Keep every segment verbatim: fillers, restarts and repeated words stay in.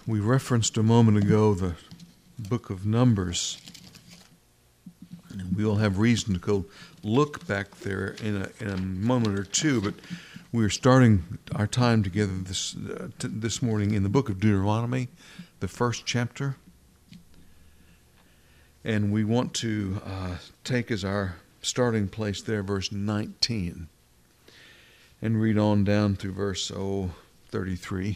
We referenced a moment ago the book of Numbers, and we'll have reason to go look back there in a, in a moment or two, but we're starting our time together this uh, t- this morning in the book of Deuteronomy, the first chapter, and we want to uh, take as our starting place there verse nineteen and read on down through verse oh, thirty-three.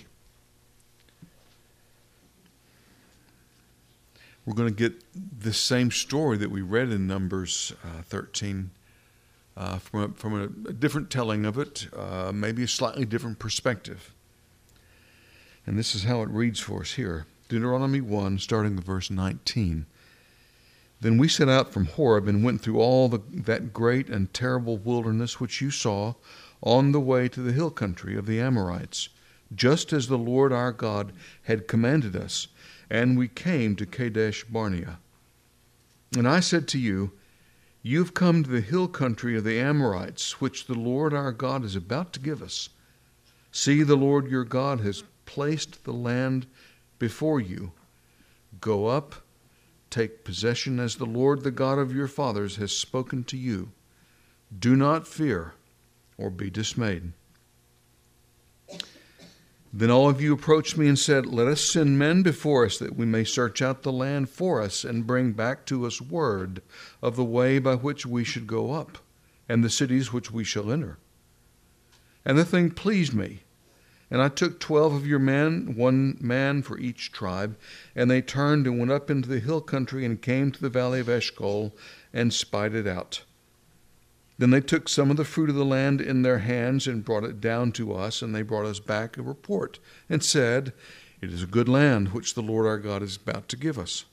We're going to get this same story that we read in Numbers uh, thirteen uh, from, a, from a, a different telling of it, uh, maybe a slightly different perspective. And this is how it reads for us here. Deuteronomy one, starting with verse nineteen. Then we set out from Horeb and went through all the, that great and terrible wilderness which you saw on the way to the hill country of the Amorites, just as the Lord our God had commanded us. And we came to Kadesh Barnea. And I said to you, you have come to the hill country of the Amorites, which the Lord our God is about to give us. See, the Lord your God has placed the land before you. Go up, take possession as the Lord the God of your fathers has spoken to you. Do not fear or be dismayed. Then all of you approached me and said, let us send men before us that we may search out the land for us and bring back to us word of the way by which we should go up and the cities which we shall enter. And the thing pleased me. And I took twelve of your men, one man for each tribe, and they turned and went up into the hill country and came to the valley of Eshcol and spied it out. Then they took some of the fruit of the land in their hands and brought it down to us, and they brought us back a report and said, it is a good land which the Lord our God is about to give us.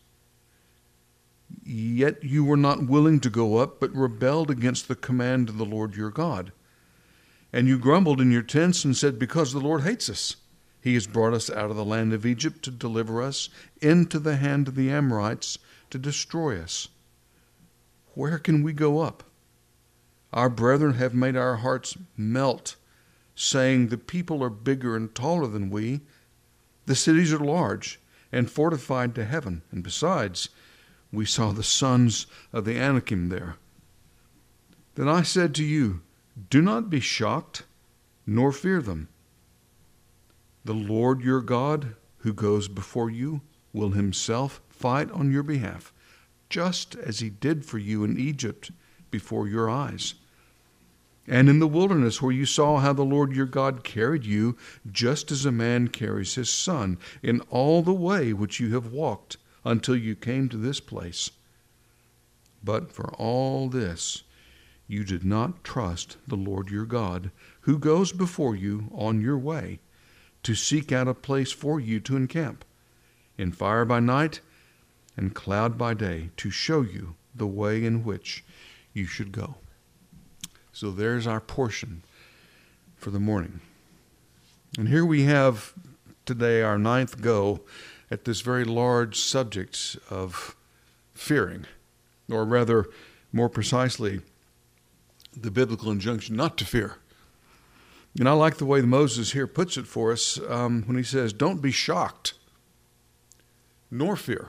Yet you were not willing to go up, but rebelled against the command of the Lord your God. And you grumbled in your tents and said, because the Lord hates us, he has brought us out of the land of Egypt to deliver us into the hand of the Amorites to destroy us. Where can we go up? Our brethren have made our hearts melt, saying, the people are bigger and taller than we. The cities are large and fortified to heaven. And besides, we saw the sons of the Anakim there. Then I said to you, do not be shocked, nor fear them. The Lord your God, who goes before you, will himself fight on your behalf, just as he did for you in Egypt before your eyes. And in the wilderness where you saw how the Lord your God carried you, just as a man carries his son, in all the way which you have walked until you came to this place. But for all this, you did not trust the Lord your God, who goes before you on your way, to seek out a place for you to encamp, in fire by night and cloud by day, to show you the way in which you should go. So there's our portion for the morning. And here we have today our ninth go at this very large subject of fearing, or rather, more precisely, the biblical injunction not to fear. And I like the way Moses here puts it for us um, when he says, don't be shocked, nor fear.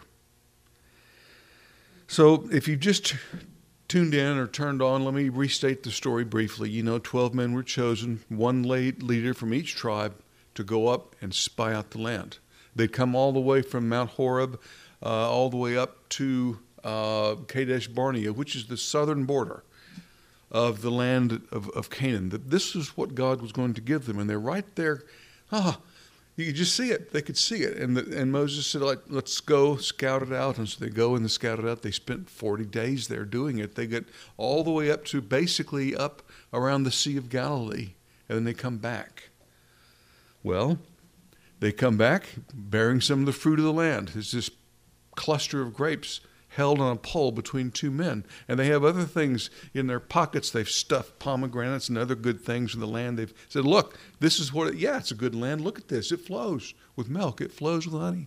So if you just tuned in or turned on, let me restate the story briefly. You know, twelve men were chosen, one leader from each tribe, to go up and spy out the land. They'd come all the way from Mount Horeb, uh, all the way up to uh, Kadesh Barnea, which is the southern border of the land of, of Canaan. That this is what God was going to give them, and they're right there. Ah, you could just see it. They could see it. And the, and Moses said, like, let's go scout it out. And so they go and they scout it out. They spent forty days there doing it. They get all the way up to basically up around the Sea of Galilee. And then they come back. Well, they come back bearing some of the fruit of the land. There's this cluster of grapes held on a pole between two men. And they have other things in their pockets. They've stuffed pomegranates and other good things from the land. They've said, look, this is what, it, yeah, it's a good land. Look at this. It flows with milk. It flows with honey.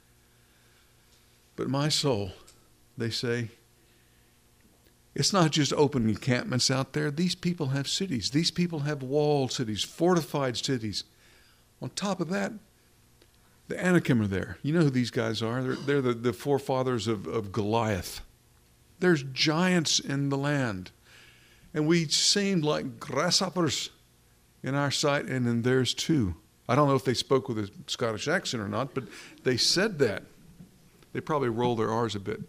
But my soul, they say, it's not just open encampments out there. These people have cities. These people have walled cities, fortified cities. On top of that, The Anakim are there. You know who these guys are. They're, they're the, the forefathers of, of Goliath. There's giants in the land. And we seemed like grasshoppers in our sight and in theirs too. I don't know if they spoke with a Scottish accent or not, but they said that. They probably rolled their R's a bit.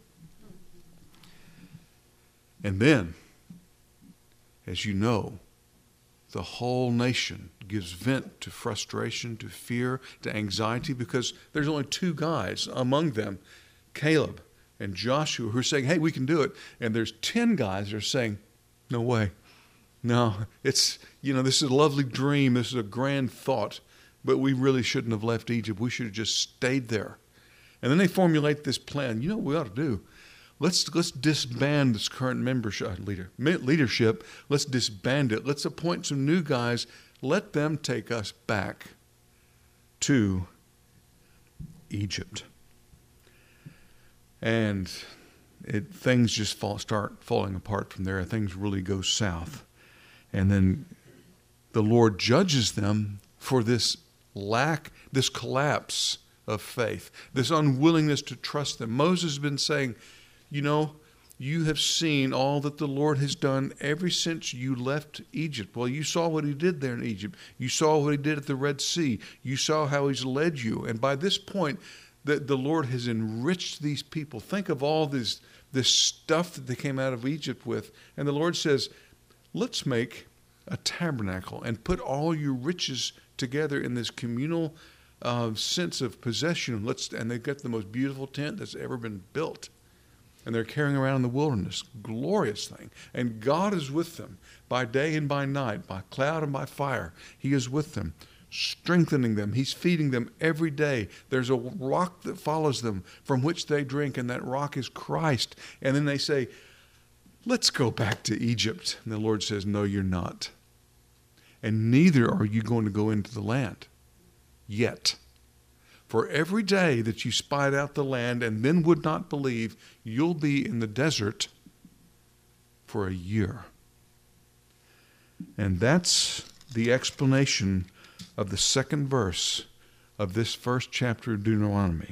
And then, as you know, the whole nation gives vent to frustration, to fear, to anxiety, because there's only two guys among them, Caleb and Joshua, who are saying, hey, we can do it. And there's ten guys that are saying, no way. No, it's, you know, this is a lovely dream. This is a grand thought, but we really shouldn't have left Egypt. We should have just stayed there. And then they formulate this plan. You know what we ought to do? Let's let's disband this current membership leader leadership. Let's disband it. Let's appoint some new guys. Let them take us back to Egypt. And it, things just fall, start falling apart from there. Things really go south. And then the Lord judges them for this lack, this collapse of faith, this unwillingness to trust them. Moses has been saying, you know, you have seen all that the Lord has done ever since you left Egypt. Well, you saw what he did there in Egypt. You saw what he did at the Red Sea. You saw how he's led you. And by this point, the, the Lord has enriched these people. Think of all this, this stuff that they came out of Egypt with. And the Lord says, let's make a tabernacle and put all your riches together in this communal uh, sense of possession. Let's, and they've got the most beautiful tent that's ever been built. And they're carrying around in the wilderness. Glorious thing. And God is with them by day and by night, by cloud and by fire. He is with them, strengthening them. He's feeding them every day. There's a rock that follows them from which they drink, and that rock is Christ. And then they say, let's go back to Egypt. And the Lord says, no, you're not. And neither are you going to go into the land yet. For every day that you spied out the land and then would not believe, you'll be in the desert for a year. And that's the explanation of the second verse of this first chapter of Deuteronomy.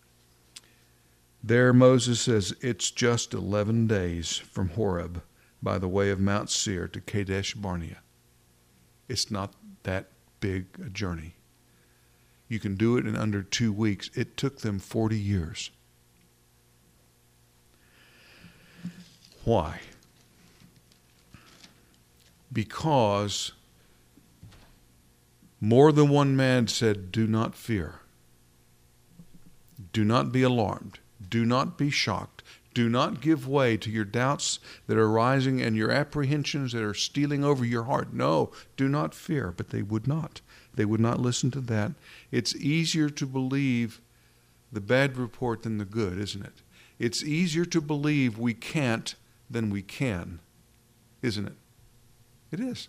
There Moses says, it's just eleven days from Horeb by the way of Mount Seir to Kadesh Barnea. It's not that big a journey. You can do it in under two weeks. It took them forty years. Why? Because more than one man said, do not fear. Do not be alarmed. Do not be shocked. Do not give way to your doubts that are rising and your apprehensions that are stealing over your heart. No, do not fear. But they would not. They would not listen to that. It's easier to believe the bad report than the good, isn't it? It's easier to believe we can't than we can, isn't it? It is.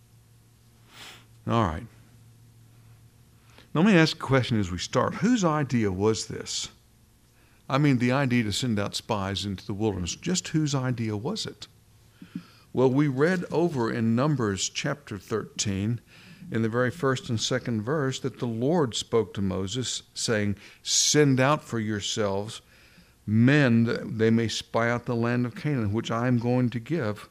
All right. Now, let me ask a question as we start. Whose idea was this? I mean, the idea to send out spies into the wilderness. Just whose idea was it? Well, we read over in Numbers chapter thirteen, in the very first and second verse, that the Lord spoke to Moses, saying, send out for yourselves men that they may spy out the land of Canaan, which I am going to give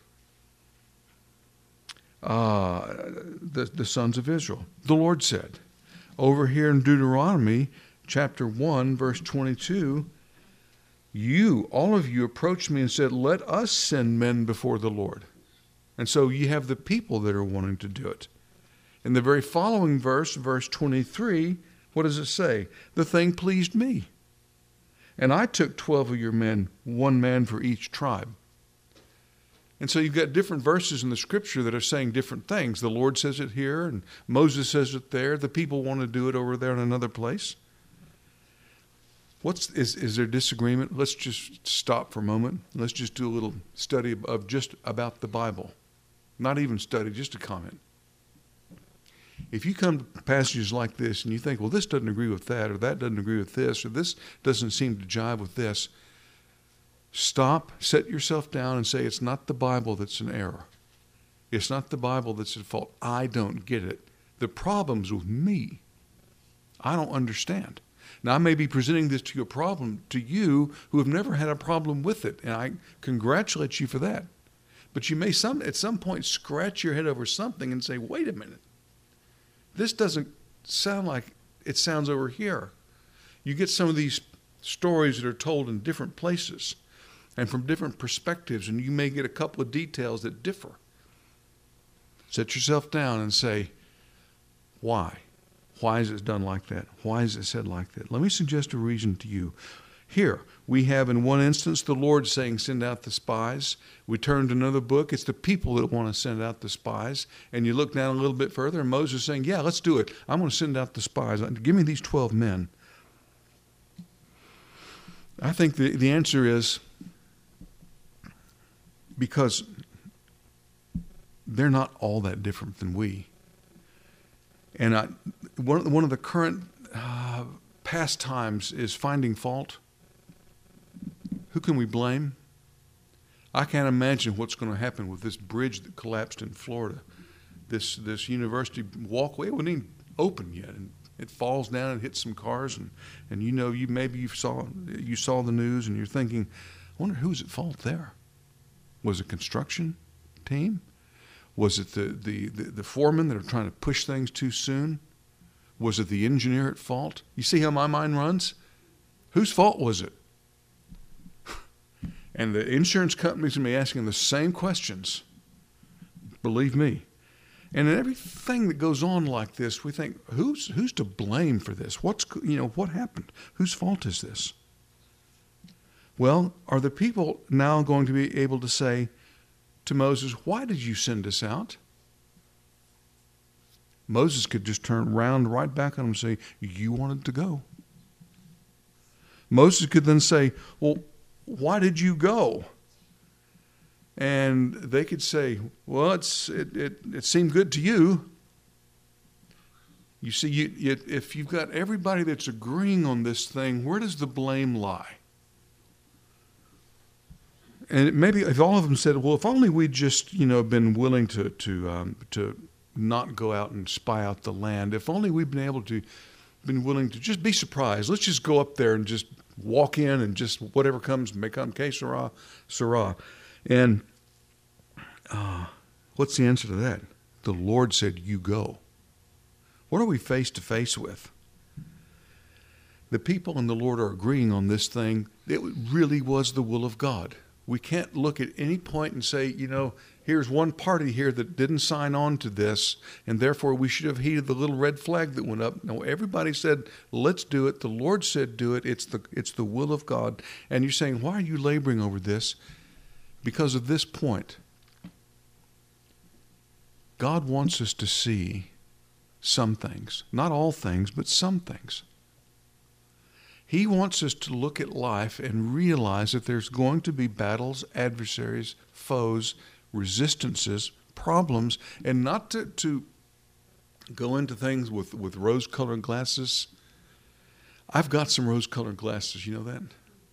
uh, the, the sons of Israel. The Lord said. Over here in Deuteronomy chapter one, verse twenty-two, you, all of you, approached me and said, let us send men before the Lord. And so you have the people that are wanting to do it. In the very following verse, verse twenty-three, what does it say? The thing pleased me. And I took twelve of your men, one man for each tribe. And so you've got different verses in the scripture that are saying different things. The Lord says it here, and Moses says it there. The people want to do it over there in another place. What's is, is there disagreement? Let's just stop for a moment. Let's just do a little study of just about the Bible. Not even study, just a comment. If you come to passages like this and you think, well, this doesn't agree with that, or that doesn't agree with this, or this doesn't seem to jive with this, stop, set yourself down and say, it's not the Bible that's an error. It's not the Bible that's at fault. I don't get it. The problem's with me. I don't understand. Now, I may be presenting this to your problem to you who have never had a problem with it, and I congratulate you for that. But you may some at some point scratch your head over something and say, wait a minute, this doesn't sound like it sounds over here. You get some of these stories that are told in different places and from different perspectives, and you may get a couple of details that differ. Set yourself down and say, why? Why is it done like that? Why is it said like that? Let me suggest a reason to you. Here, we have in one instance the Lord saying, send out the spies. We turn to another book. It's the people that want to send out the spies. And you look down a little bit further, and Moses is saying, yeah, let's do it. I'm going to send out the spies. Give me these twelve men. I think the, the answer is because they're not all that different than we. And I, one, one of the current uh, pastimes is finding fault. Who can we blame? I can't imagine what's going to happen with this bridge that collapsed in Florida. This this university walkway, it wasn't even open yet, and it falls down and hits some cars, and, and you know you maybe you saw you saw the news and you're thinking, I wonder who's at fault there. Was it construction team? Was it the, the, the, the foremen that are trying to push things too soon? Was it the engineer at fault? You see how my mind runs? Whose fault was it? And the insurance companies will be asking the same questions. Believe me. And in everything that goes on like this, we think, who's who's to blame for this? What's you know what happened? Whose fault is this? Well, are the people now going to be able to say to Moses, why did you send us out? Moses could just turn around right back on him and say, you wanted to go. Moses could then say, well, why did you go? And they could say, well, it's it it, it seemed good to you. You see, you, you, if you've got everybody that's agreeing on this thing, where does the blame lie? And maybe if all of them said, well, if only we'd just, you know, been willing to to um, to not go out and spy out the land, if only we'd been able to, been willing to just be surprised. Let's just go up there and just walk in and just whatever comes may come, que sera, sera. And uh, what's the answer to that? The Lord said, you go. What are we face to face with? The people and the Lord are agreeing on this thing. It really was the will of God. We can't look at any point and say, you know, here's one party here that didn't sign on to this, and therefore we should have heeded the little red flag that went up. No, everybody said, let's do it. The Lord said, do it. It's the it's the will of God. And you're saying, why are you laboring over this? Because of this point. God wants us to see some things. Not all things, but some things. He wants us to look at life and realize that there's going to be battles, adversaries, foes, resistances, problems, and not to, to go into things with, with rose-colored glasses. I've got some rose-colored glasses, you know that?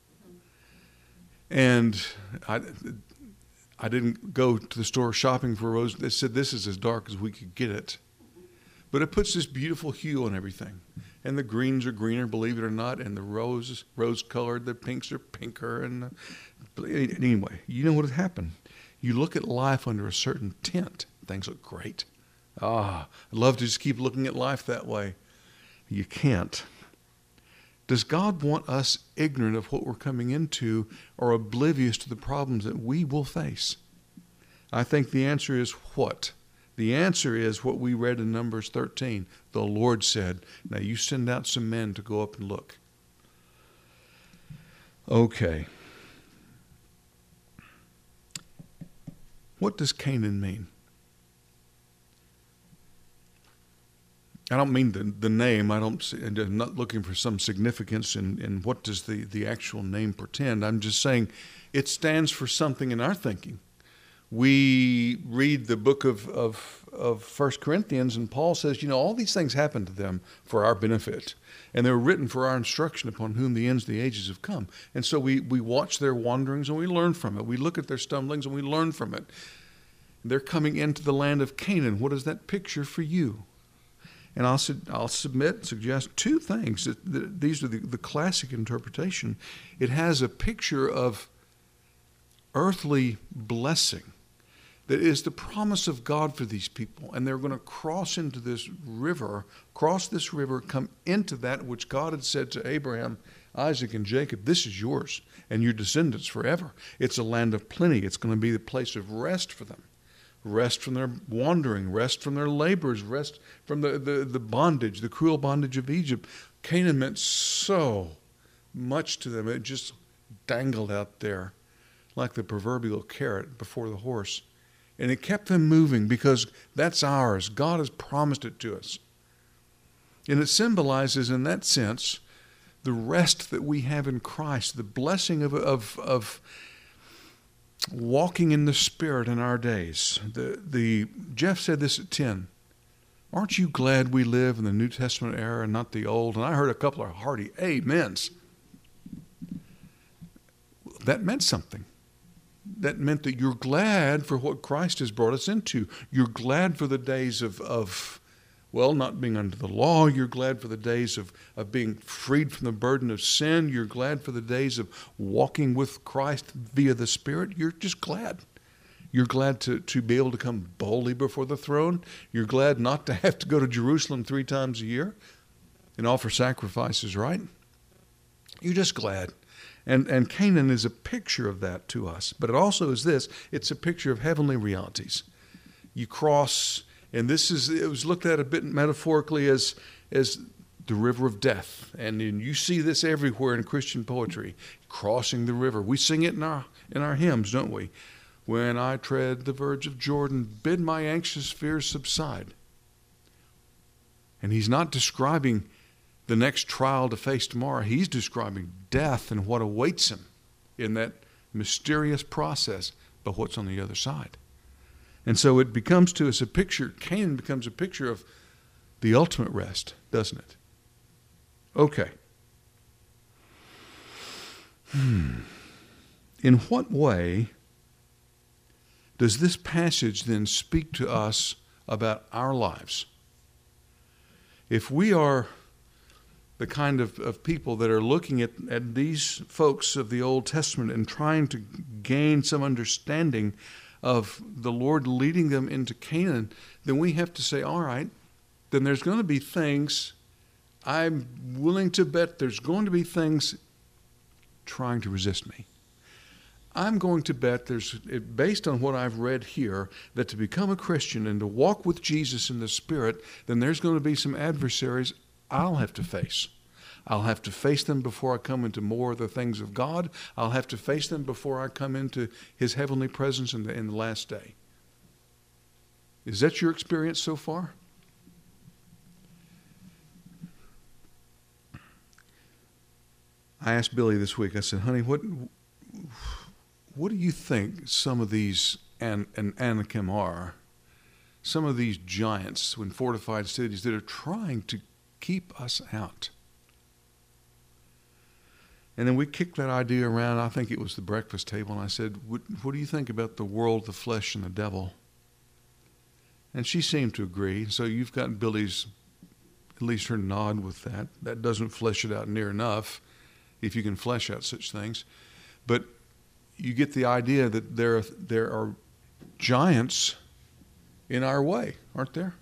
And I, I didn't go to the store shopping for rose. They said this is as dark as we could get it. But it puts this beautiful hue on everything. And the greens are greener, believe it or not, and the rose rose-colored, the pinks are pinker. And the, anyway, you know what has happened. You look at life under a certain tint, things look great. Ah, I'd love to just keep looking at life that way. You can't. Does God want us ignorant of what we're coming into or oblivious to the problems that we will face? I think the answer is what? The answer is what we read in Numbers thirteen. The Lord said, now you send out some men to go up and look. Okay. What does Canaan mean? I don't mean the, the name. I don't, I'm not looking for some significance in, in what does the, the actual name portend. I'm just saying it stands for something in our thinking. We read the book of, of, of First Corinthians, and Paul says, you know, all these things happened to them for our benefit, and they were written for our instruction upon whom the ends of the ages have come. And so we, we watch their wanderings, and we learn from it. We look at their stumblings, and we learn from it. They're coming into the land of Canaan. What is that picture for you? And I'll, I'll submit, suggest two things. That, that these are the, the classic interpretation. It has a picture of earthly blessing that is the promise of God for these people. And they're going to cross into this river, cross this river, come into that which God had said to Abraham, Isaac, and Jacob, this is yours and your descendants forever. It's a land of plenty. It's going to be the place of rest for them. Rest from their wandering, rest from their labors, rest from the, the, the bondage, the cruel bondage of Egypt. Canaan meant so much to them. It just dangled out there like the proverbial carrot before the horse. And it kept them moving because that's ours. God has promised it to us. And it symbolizes, in that sense, the rest that we have in Christ, the blessing of, of, of walking in the Spirit in our days. The, the, Jeff said this at ten. Aren't you glad we live in the New Testament era and not the Old? And I heard a couple of hearty amens. That meant something. That meant that you're glad for what Christ has brought us into. You're glad for the days of, of well, not being under the law. You're glad for the days of, of being freed from the burden of sin. You're glad for the days of walking with Christ via the Spirit. You're just glad. You're glad to, to be able to come boldly before the throne. You're glad not to have to go to Jerusalem three times a year and offer sacrifices, right? You're just glad. And, and Canaan is a picture of that to us. But it also is this. It's a picture of heavenly realities. You cross... And this is, it was looked at a bit metaphorically as, as the river of death. And, and you see this everywhere in Christian poetry, crossing the river. We sing it in our, in our hymns, don't we? When I tread the verge of Jordan, bid my anxious fears subside. And he's not describing the next trial to face tomorrow. He's describing death and what awaits him in that mysterious process, but what's on the other side. And so it becomes to us a picture, Canaan becomes a picture of the ultimate rest, doesn't it? Okay. Hmm. In what way does this passage then speak to us about our lives? If we are the kind of, of people that are looking at, at these folks of the Old Testament and trying to gain some understanding of the Lord leading them into Canaan, then we have to say, all right, then there's going to be things, I'm willing to bet there's going to be things trying to resist me. I'm going to bet there's, based on what I've read here, that to become a Christian and to walk with Jesus in the Spirit, then there's going to be some adversaries I'll have to face. I'll have to face them before I come into more of the things of God. I'll have to face them before I come into His heavenly presence in the, in the last day. Is that your experience so far? I asked Billy this week, I said, honey, what what do you think some of these An- An- Anakim are? Some of these giants in fortified cities that are trying to keep us out. And then we kicked that idea around. I think it was the breakfast table. And I said, what, what do you think about the world, the flesh, and the devil? And she seemed to agree. So you've got Billy's, at least her nod with that. That doesn't flesh it out near enough, if you can flesh out such things. But you get the idea that there are, there are giants in our way, aren't there?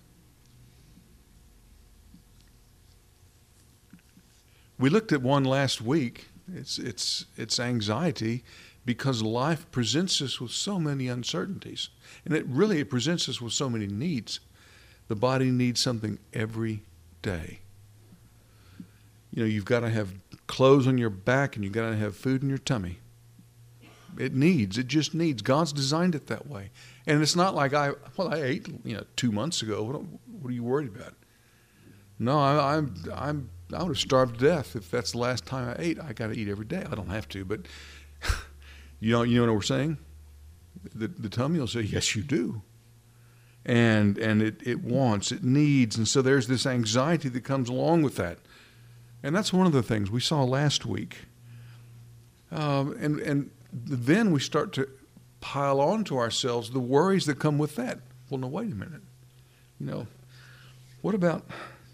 We looked at one last week. It's it's it's anxiety because life presents us with so many uncertainties. And it really it presents us with so many needs. The body needs something every day. You know, you've got to have clothes on your back and you've got to have food in your tummy. It needs, it just needs. God's designed it that way. And it's not like I, well, I ate, you know, two months ago. What, what are you worried about? No, I, I'm, I'm, I would have starved to death if that's the last time I ate. I got to eat every day. I don't have to, but you know, you know what we're saying? The, the tummy will say, yes, you do. And, and it, it wants, it needs. And so there's this anxiety that comes along with that. And that's one of the things we saw last week. Um, and, and then we start to pile on to ourselves the worries that come with that. Well, no, wait a minute. You know, what about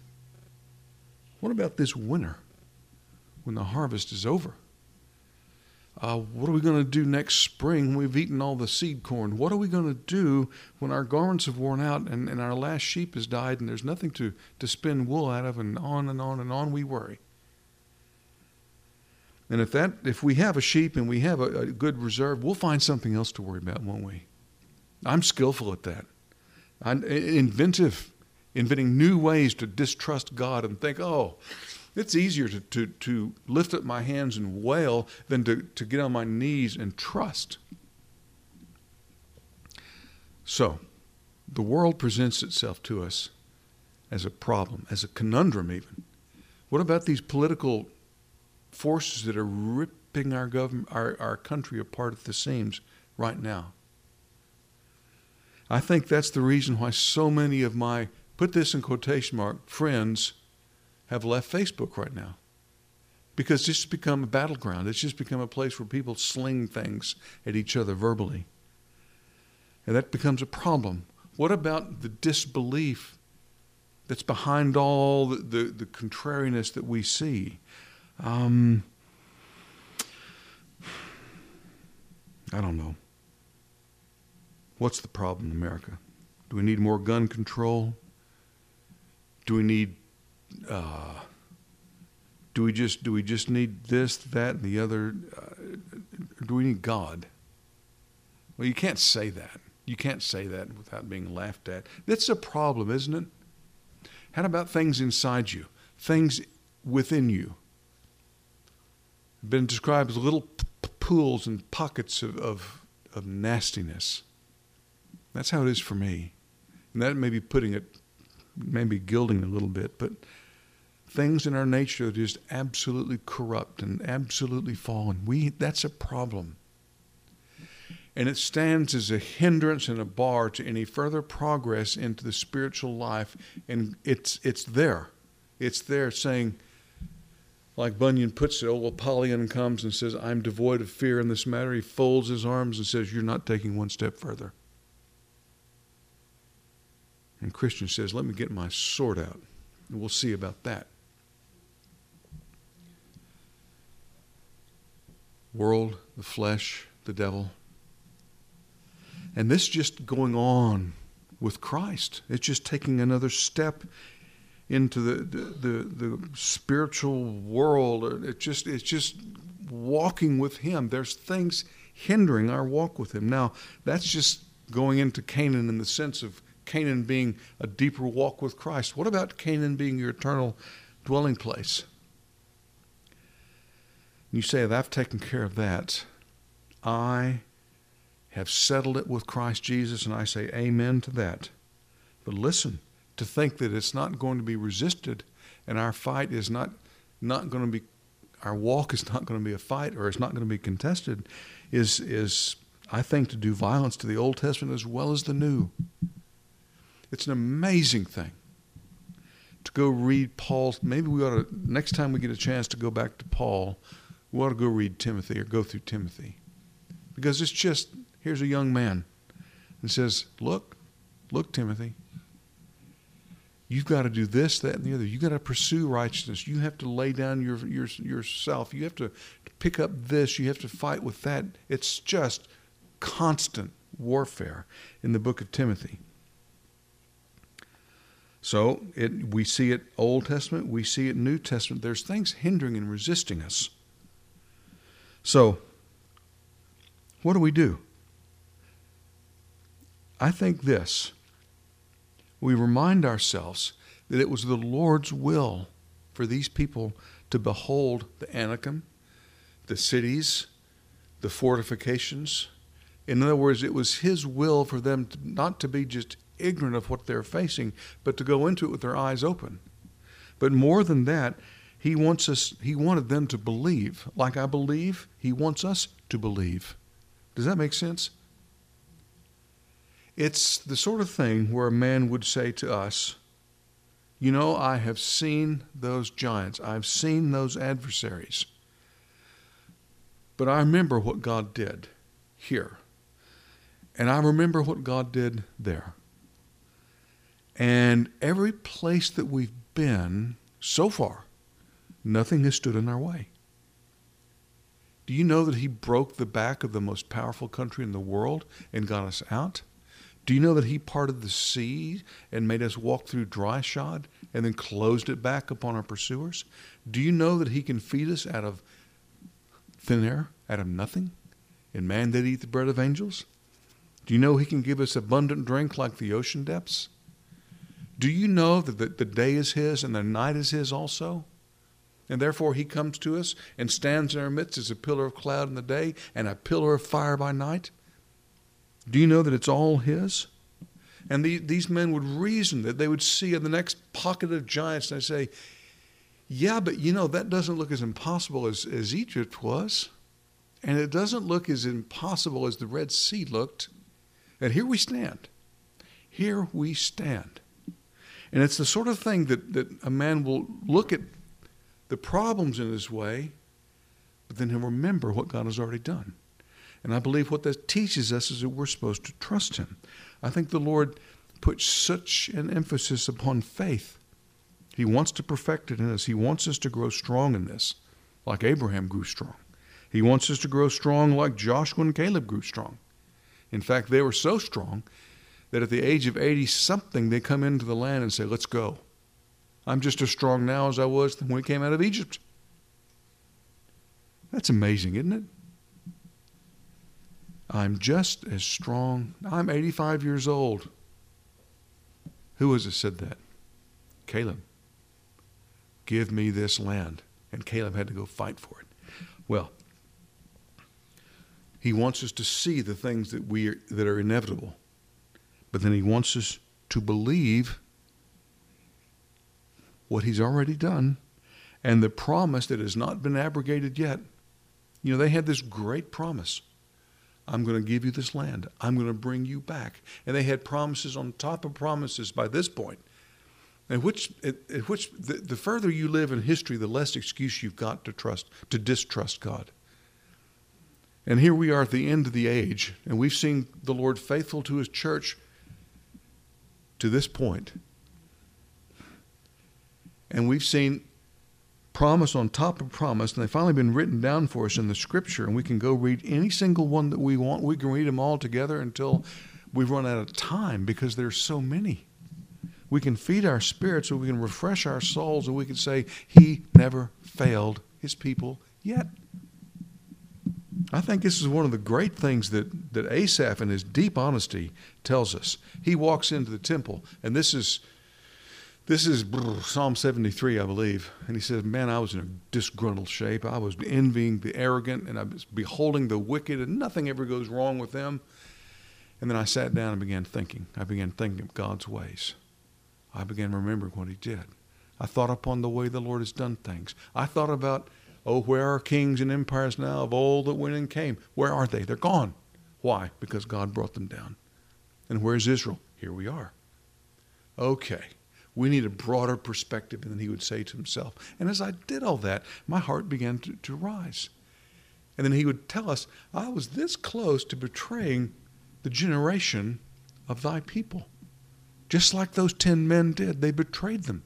What about this winter when the harvest is over? Uh, what are we going to do next spring when we've eaten all the seed corn? What are we going to do when our garments have worn out and, and our last sheep has died and there's nothing to, to spin wool out of, and on and on and on we worry. And if that if we have a sheep and we have a, a good reserve, we'll find something else to worry about, won't we? I'm skillful at that. I'm inventive, inventing new ways to distrust God and think, oh, it's easier to, to, to lift up my hands and wail than to, to get on my knees and trust. So, the world presents itself to us as a problem, as a conundrum even. What about these political forces that are ripping our government, our, our country apart at the seams right now? I think that's the reason why so many of my, put this in quotation mark, friends have left Facebook right now. Because it's just become a battleground. It's just become a place where people sling things at each other verbally. And that becomes a problem. What about the disbelief that's behind all the, the, the contrariness that we see? Um, I don't know. What's the problem in America? Do we need more gun control? Do we need Uh, do we just do we just need this, that, and the other? Uh, do we need God? Well, you can't say that. You can't say that without being laughed at. That's a problem, isn't it? How about things inside you, things within you? Been described as little p- p- pools and pockets of, of of nastiness. That's how it is for me, and that may be putting it, maybe gilding a little bit, but things in our nature that are just absolutely corrupt and absolutely fallen. We that's a problem. And it stands as a hindrance and a bar to any further progress into the spiritual life. And it's it's there. It's there saying, like Bunyan puts it, old Apollyon comes and says, I'm devoid of fear in this matter. He folds his arms and says, you're not taking one step further. And Christian says, let me get my sword out. And we'll see about that. World, the flesh, the devil. And this just going on with Christ. It's just taking another step into the the, the, the spiritual world. It just it's just walking with Him. There's things hindering our walk with Him. Now, that's just going into Canaan in the sense of Canaan being a deeper walk with Christ. What about Canaan being your eternal dwelling place? You say, I've taken care of that. I have settled it with Christ Jesus, and I say amen to that. But listen, to think that it's not going to be resisted and our fight is not, not going to be, our walk is not going to be a fight, or it's not going to be contested, is, is I think, to do violence to the Old Testament as well as the New. It's an amazing thing to go read Paul's. Maybe we ought to, next time we get a chance to go back to Paul, we ought to go read Timothy or go through Timothy. Because it's just, here's a young man and says, look, look, Timothy, you've got to do this, that, and the other. You've got to pursue righteousness. You have to lay down your, your yourself. You have to pick up this. You have to fight with that. It's just constant warfare in the book of Timothy. So it, we see it Old Testament, we see it New Testament. There's things hindering and resisting us. So, what do we do? I think this. We remind ourselves that it was the Lord's will for these people to behold the Anakim, the cities, the fortifications. In other words, it was His will for them to, not to be just ignorant of what they're facing, but to go into it with their eyes open. But more than that, He wants us, He wanted them to believe. Like I believe, He wants us to believe. Does that make sense? It's the sort of thing where a man would say to us, you know, I have seen those giants. I've seen those adversaries. But I remember what God did here. And I remember what God did there. And every place that we've been so far, nothing has stood in our way. Do you know that he broke the back of the most powerful country in the world and got us out? Do you know that he parted the sea and made us walk through dry shod and then closed it back upon our pursuers? Do you know that he can feed us out of thin air, out of nothing? And man did eat the bread of angels? Do you know he can give us abundant drink like the ocean depths? Do you know that the, the day is his and the night is his also? And therefore he comes to us and stands in our midst as a pillar of cloud in the day and a pillar of fire by night? Do you know that it's all his? And the, these men would reason that they would see in the next pocket of giants and they say, yeah, but you know, that doesn't look as impossible as, as Egypt was. And it doesn't look as impossible as the Red Sea looked. And here we stand. Here we stand. And it's the sort of thing that, that a man will look at the problems in his way, but then he'll remember what God has already done. And I believe what that teaches us is that we're supposed to trust him. I think the Lord puts such an emphasis upon faith. He wants to perfect it in us. He wants us to grow strong in this, like Abraham grew strong. He wants us to grow strong like Joshua and Caleb grew strong. In fact, they were so strong that at the age of eighty-something, they come into the land and say, let's go. I'm just as strong now as I was when we came out of Egypt. That's amazing, isn't it? I'm just as strong. I'm eighty-five years old. Who was it said that? Caleb. Give me this land. And Caleb had to go fight for it. Well, he wants us to see the things that we are, that are inevitable. But then he wants us to believe what he's already done and the promise that has not been abrogated yet. You know, they had this great promise. I'm going to give you this land. I'm going to bring you back. And they had promises on top of promises by this point. And which, at, at which the, the further you live in history, the less excuse you've got to trust, to distrust God. And here we are at the end of the age, and we've seen the Lord faithful to his church to this point. And we've seen promise on top of promise, and they've finally been written down for us in the Scripture, and we can go read any single one that we want. We can read them all together until we've run out of time because there's so many. We can feed our spirits, so we can refresh our souls, and we can say, he never failed his people yet. I think this is one of the great things that, that Asaph in his deep honesty tells us. He walks into the temple, and this is this is Psalm seventy-three, I believe. And he says, man, I was in a disgruntled shape. I was envying the arrogant, and I was beholding the wicked, and nothing ever goes wrong with them. And then I sat down and began thinking. I began thinking of God's ways. I began remembering what he did. I thought upon the way the Lord has done things. I thought about, oh, where are kings and empires now of old that went and came? Where are they? They're gone. Why? Because God brought them down. And where's Israel? Here we are. Okay. We need a broader perspective than he would say to himself. And as I did all that, my heart began to, to rise. And then he would tell us, I was this close to betraying the generation of thy people. Just like those ten men did. They betrayed them.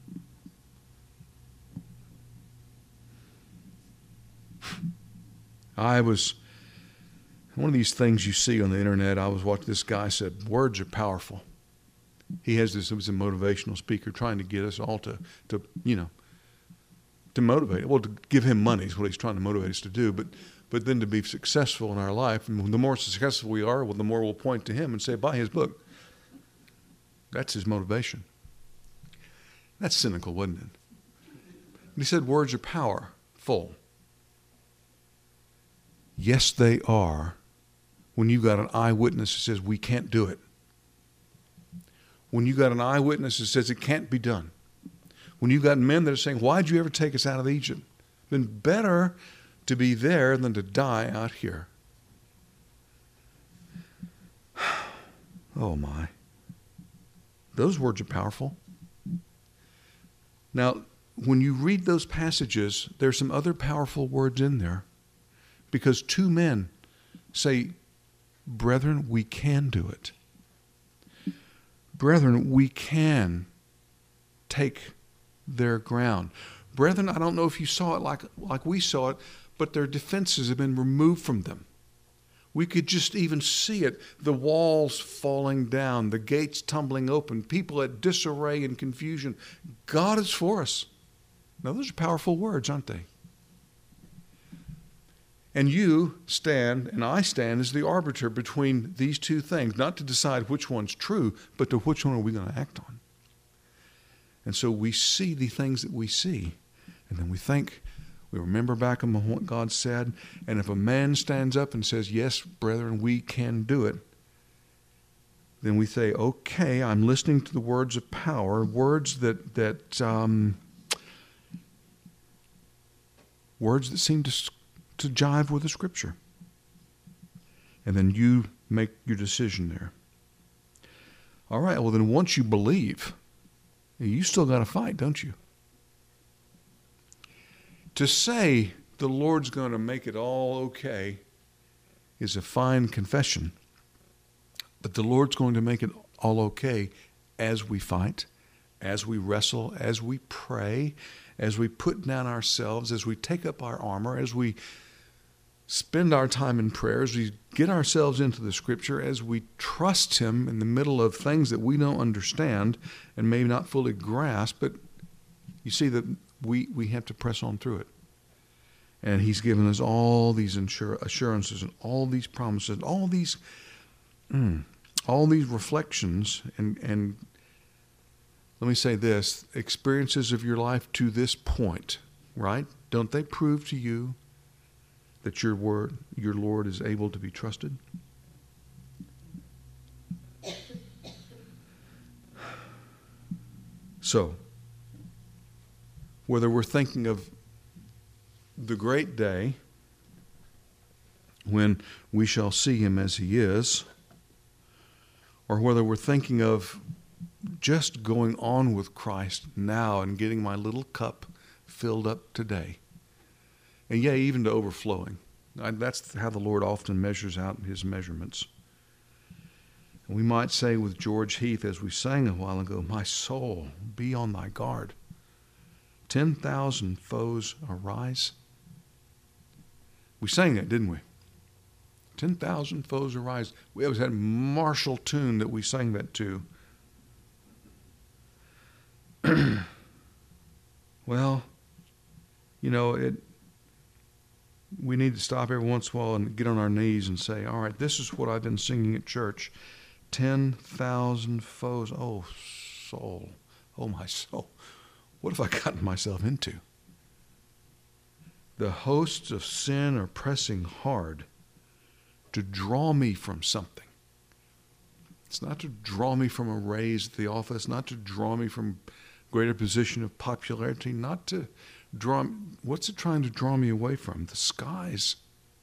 I was, one of these things you see on the internet, I was watching, this guy said, words are powerful. He has this, he was a motivational speaker trying to get us all to, to, you know, to motivate. Well, to give him money is what he's trying to motivate us to do, but but then to be successful in our life. And the more successful we are, well, the more we'll point to him and say, buy his book. That's his motivation. That's cynical, wasn't it? And he said words are powerful. Yes, they are when you've got an eyewitness that says we can't do it. When you've got an eyewitness that says it can't be done. When you've got men that are saying, why'd you ever take us out of Egypt? Then better to be there than to die out here. Oh my. Those words are powerful. Now, when you read those passages, there's some other powerful words in there. Because two men say, brethren, we can do it. Brethren, we can take their ground. Brethren, I don't know if you saw it like, like we saw it, but their defenses have been removed from them. We could just even see it, the walls falling down, the gates tumbling open, people at disarray and confusion. God is for us. Now, those are powerful words, aren't they? And you stand, and I stand as the arbiter between these two things, not to decide which one's true, but to which one are we going to act on. And so we see the things that we see, and then we think, we remember back on what God said, and if a man stands up and says, yes, brethren, we can do it, then we say, okay, I'm listening to the words of power, words that, that um, words that seem to, to jive with the Scripture. And then you make your decision there. All right, well then once you believe, you still got to fight, don't you? To say the Lord's going to make it all okay is a fine confession. But the Lord's going to make it all okay as we fight, as we wrestle, as we pray, as we put down ourselves, as we take up our armor, as we spend our time in prayer, as we get ourselves into the Scripture, as we trust Him in the middle of things that we don't understand and may not fully grasp. But you see that we, we have to press on through it. And He's given us all these insur- assurances and all these promises, all these mm, all these reflections and, and let me say this, experiences of your life to this point, right? Don't they prove to you that your word, your Lord is able to be trusted? So, whether we're thinking of the great day when we shall see Him as He is, or whether we're thinking of just going on with Christ now and getting my little cup filled up today, and yeah, even to overflowing. I, that's how the Lord often measures out His measurements. And we might say with George Heath, as we sang a while ago, my soul, be on thy guard. Ten thousand foes arise. We sang that, didn't we? Ten thousand foes arise. We always had a martial tune that we sang that to. Well, you know, it. we need to stop every once in a while and get on our knees and say, all right, this is what I've been singing at church. Ten thousand foes. Oh, soul. Oh, my soul. What have I gotten myself into? The hosts of sin are pressing hard to draw me from something. It's not to draw me from a raise at the office, not to draw me from greater position of popularity, not to draw, what's it trying to draw me away from? The skies.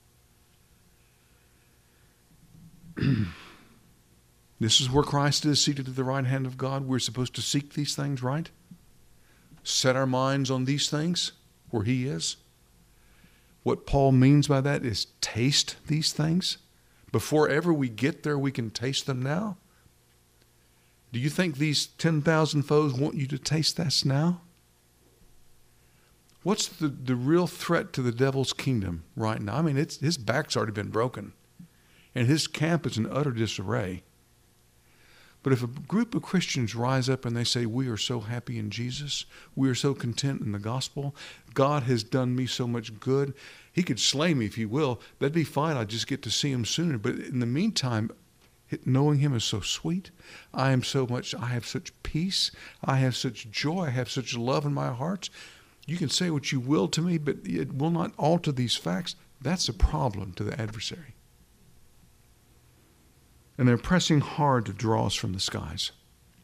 This is where Christ is seated at the right hand of God. We're supposed to seek these things, right? Set our minds on these things where He is. What Paul means by that is taste these things. Before ever we get there, we can taste them now. Do you think these ten thousand foes want you to taste this now? What's the, the real threat to the devil's kingdom right now? I mean, it's, his back's already been broken, and his camp is in utter disarray. But if a group of Christians rise up and they say, we are so happy in Jesus, we are so content in the gospel, God has done me so much good, He could slay me if He will, that'd be fine, I'd just get to see Him sooner. But in the meantime, knowing Him is so sweet. I am so much, I have such peace, I have such joy, I have such love in my heart. You can say what you will to me, but it will not alter these facts. That's a problem to the adversary. And they're pressing hard to draw us from the skies.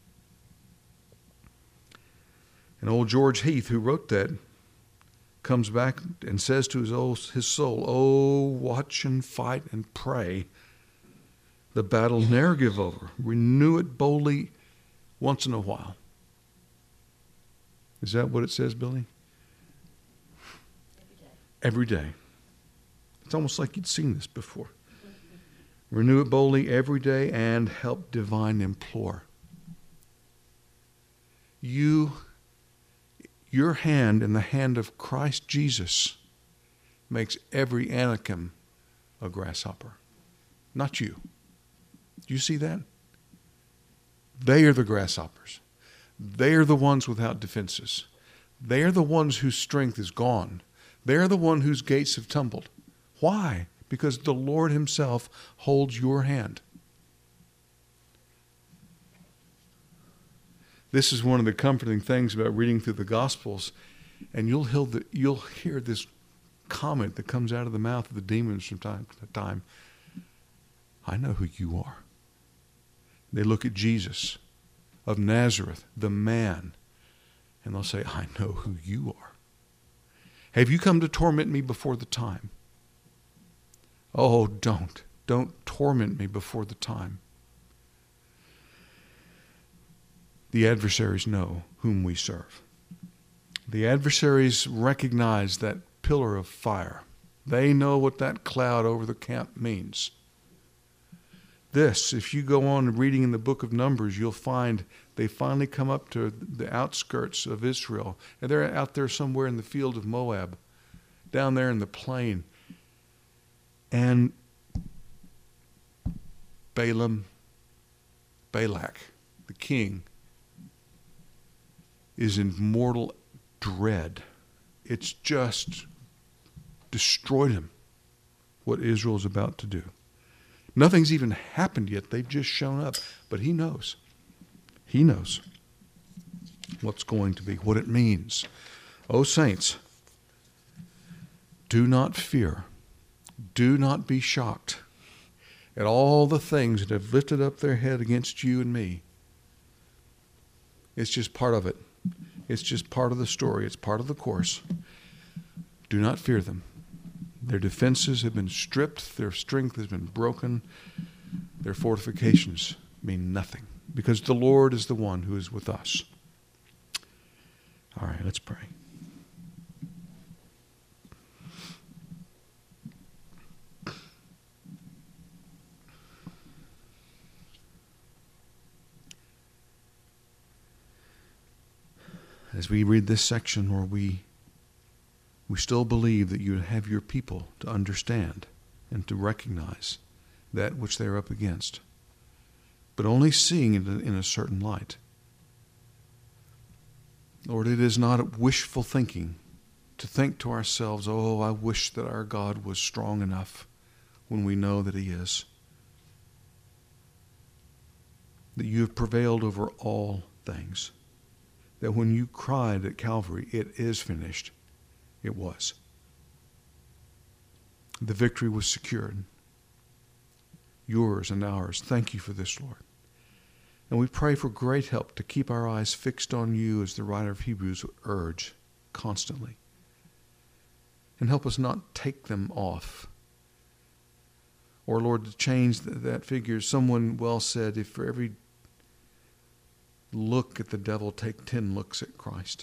And old George Heath, who wrote that, comes back and says to his, old, his soul, oh, watch and fight and pray. The battle ne'er give over. Renew it boldly once in a while. Is that what it says, Billy? Every day. Every day. It's almost like you'd seen this before. Renew it boldly every day and help divine implore. You, Your hand in the hand of Christ Jesus makes every Anakim a grasshopper, not you. Do you see that? They are the grasshoppers. They are the ones without defenses. They are the ones whose strength is gone. They are the one whose gates have tumbled. Why? Because the Lord himself holds your hand. This is one of the comforting things about reading through the Gospels, and you'll hear, the, you'll hear this comment that comes out of the mouth of the demons from time to time. I know who you are. They look at Jesus of Nazareth, the man, and they'll say, I know who you are. Have you come to torment me before the time? Oh, don't. Don't torment me before the time. The adversaries know whom we serve. The adversaries recognize that pillar of fire. They know what that cloud over the camp means. This, if you go on reading in the book of Numbers, you'll find they finally come up to the outskirts of Israel. And they're out there somewhere in the field of Moab, down there in the plain. And Balaam, Balak, the king, is in mortal dread. It's just destroyed him, what Israel's about to do. Nothing's even happened yet. They've just shown up. But he knows. He knows what's going to be, what it means. Oh, saints, do not fear. Do not be shocked at all the things that have lifted up their head against you and me. It's just part of it. It's just part of the story. It's part of the course. Do not fear them. Their defenses have been stripped. Their strength has been broken. Their fortifications mean nothing because the Lord is the one who is with us. All right, let's pray. As we read this section, Lord, we we still believe that you have your people to understand and to recognize that which they're up against, but only seeing it in a certain light. Lord, it is not wishful thinking to think to ourselves, oh, I wish that our God was strong enough, when we know that he is. That you have prevailed over all things. That when you cried at Calvary, it is finished. It was. The victory was secured. Yours and ours. Thank you for this, Lord. And we pray for great help to keep our eyes fixed on you, as the writer of Hebrews would urge constantly. And help us not take them off. Or, Lord, to change that figure. Someone well said, if for every look at the devil, take ten looks at Christ.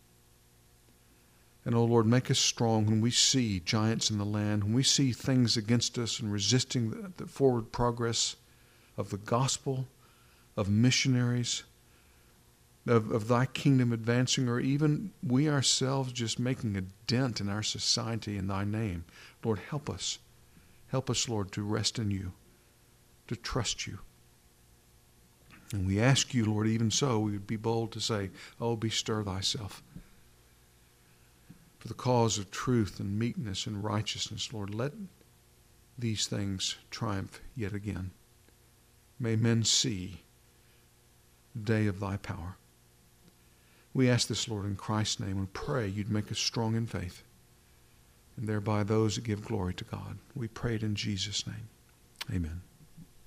And, oh Lord, make us strong when we see giants in the land, when we see things against us and resisting the, the forward progress of the gospel, of missionaries, of, of thy kingdom advancing, or even we ourselves just making a dent in our society in thy name. Lord, help us. Help us, Lord, to rest in you, to trust you. And we ask you, Lord, even so, we would be bold to say, oh, bestir thyself. For the cause of truth and meekness and righteousness, Lord, let these things triumph yet again. May men see the day of thy power. We ask this, Lord, in Christ's name, and pray you'd make us strong in faith, and thereby those that give glory to God. We pray it in Jesus' name. Amen.